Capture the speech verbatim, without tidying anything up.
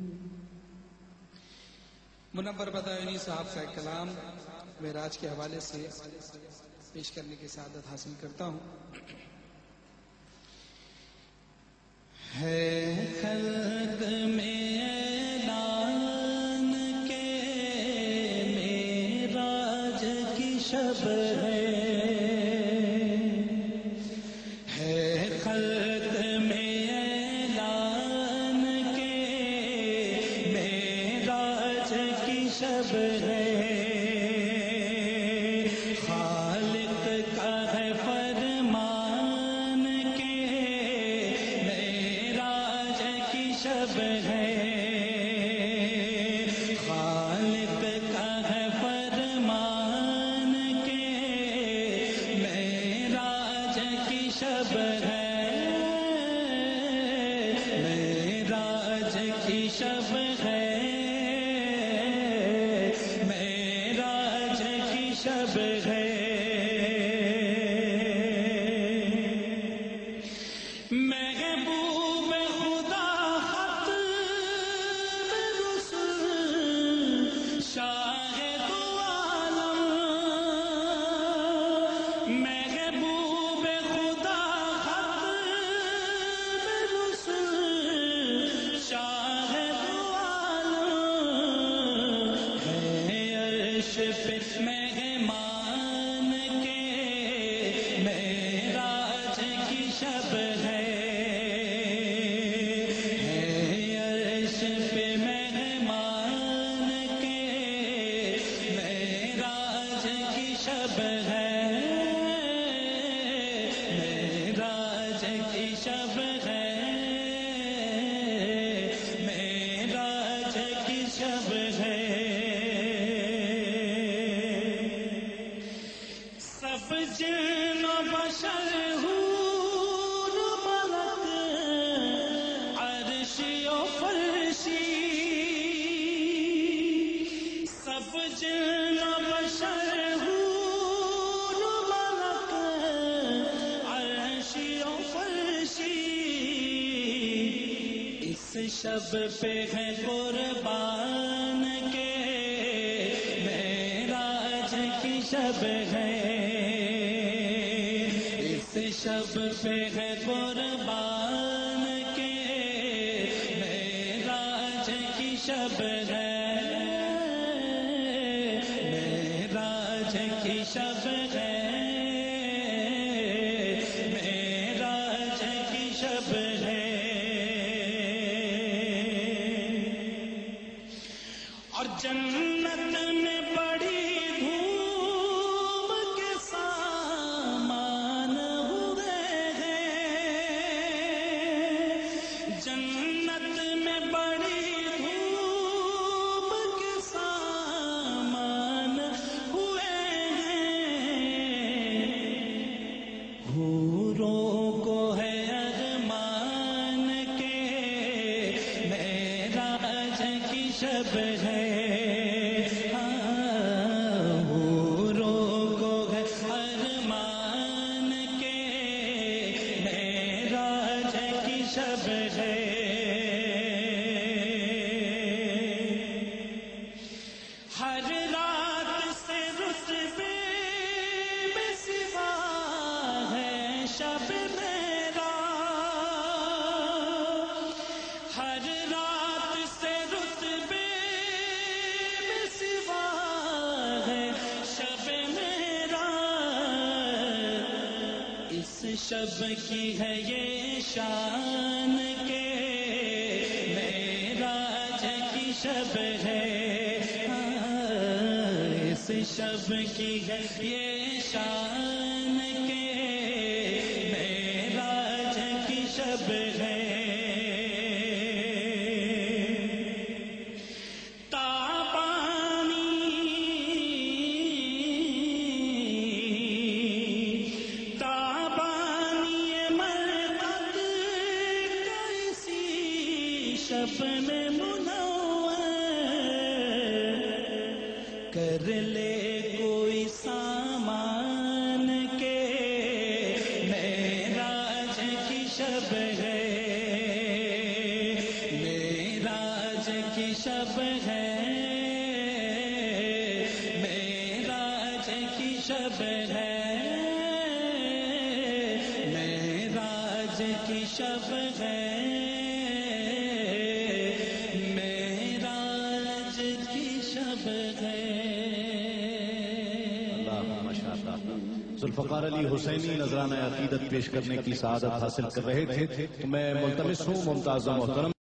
منور بدایونی صاحب کا کلام معراج کے حوالے سے پیش کرنے کی سعادت حاصل کرتا ہوں۔ ہے خلق میں اعلان کے معراج کی شب ہے، ہے خلق میں اعلان کے معراج کی شب ہے، خالق کا ہے فرمان کے معراج کی شب ہے، خالق کا ہے فرمان کے معراج کی شب ہے، معراج کی شب ہے، معراج کی شب ہے۔ محبوب خدا ختم رسل شاہد عالم، محبوب خدا ختم رسل شاہد عالم، ہے عرش پہ مہمان کے معراج کی شب ہے، عرش پہ مہمان کے معراج کی شب ہے، معراج کی شب ہے، معراج کی شب ہے۔ سب جن و بشر حور و ملک عرشی و فرشی، سب جن و بشر حور و ملک عرشی و فرشی، اس شب پہ ہے قربان کے معراج کی شب ہے، اس شب پہ ہے قربان کے معراج کی شب ہے، معراج کی شب ہے، معراج کی شب ہے۔ اور جنت میں بڑی دھوم کے سامان ہوئے ہیں، جنت میں بڑی دھوم کے سامان ہوئے ہیں، حوروں کو ہے ارمان کے معراج کی شب ہے، حوروں کو ہے ارمان کے معراج کی شب ہے۔ ہر رات سے رتبے میں سوا ہے شب میرا، ہر رات سے رتبے میں سوا ہے شب میرا، اس شب کی ہے یہ شان کے معراج کی شب ہے، اس شب کی ہے یہ شان کے معراج کی شب ہے۔ تابانی تابانی مرقد کیسی شب میں منور کر لے کوئی سامان کے معراج کی شب ہے، معراج کی شب ہے معراج کی شب ہے معراج کی شب ہے معراج کی شب ہے ذوالفقار علی حسینی نذرانہ عقیدت پیش کرنے کی سعادت حاصل کر رہے تھے تو میں ملتمس ہوں ممتاز و محترم